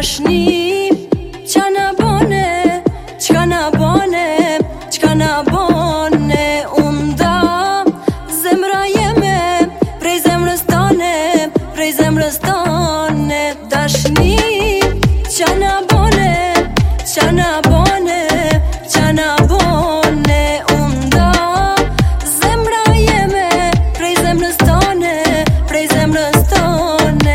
Dashni, qa na bone, qka na bone, qka na bone. Unë da zemra jeme, prej zemrës tane, prej zemrës tane. Dashni, qa na bone, qa na bone, qa na bone. Unë da zemra jeme, prej zemrës tane, prej zemrës tane.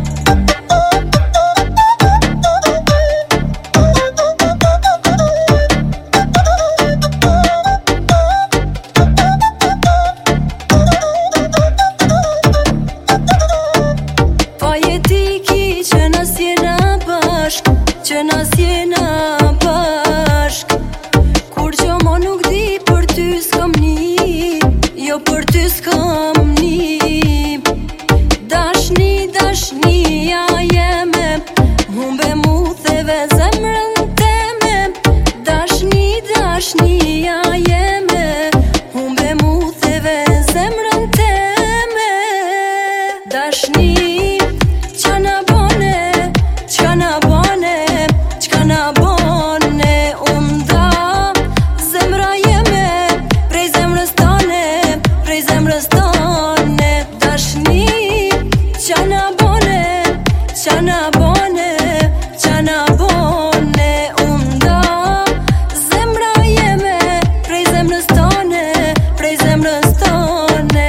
Që na s'jena bashk, kur gjo mo nuk di, për ty s'kom ni, jo për ty s'kom ni. Dashni, dashnia jeme, humbe mu theve zemrën teme. Dashni, dashnia jeme, humbe mu theve zemrën teme. Dashni, qa na bone, qka na bone, qka na bone. Unë da zemra jeme, prej zemrës tane, prej zemrës tane. Dashni, qa na bone, qa na bone, qa na bone. Unë da zemra jeme, prej zemrës tane, prej zemrës tane.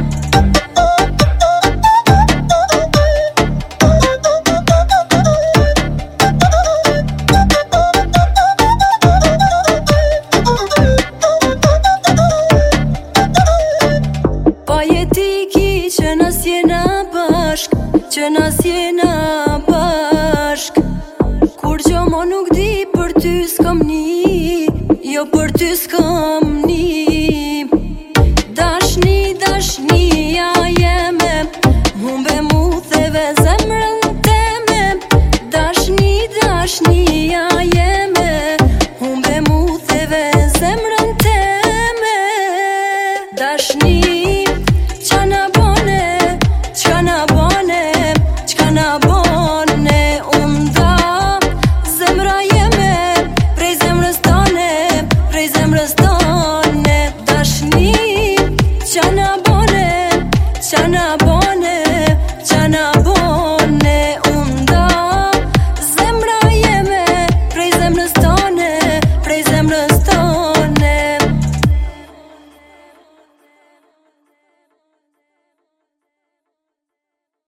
Që na s'jena bashk, që na s'jena bashk, kur gjo mo nuk di, për ty s'kom ni, jo për ty s'kom ni. Dashni, dashnia jeme, humbe mu theve zemrën teme. Dashni, dashnia jeme, humbe mu theve zemrën teme. Dashni,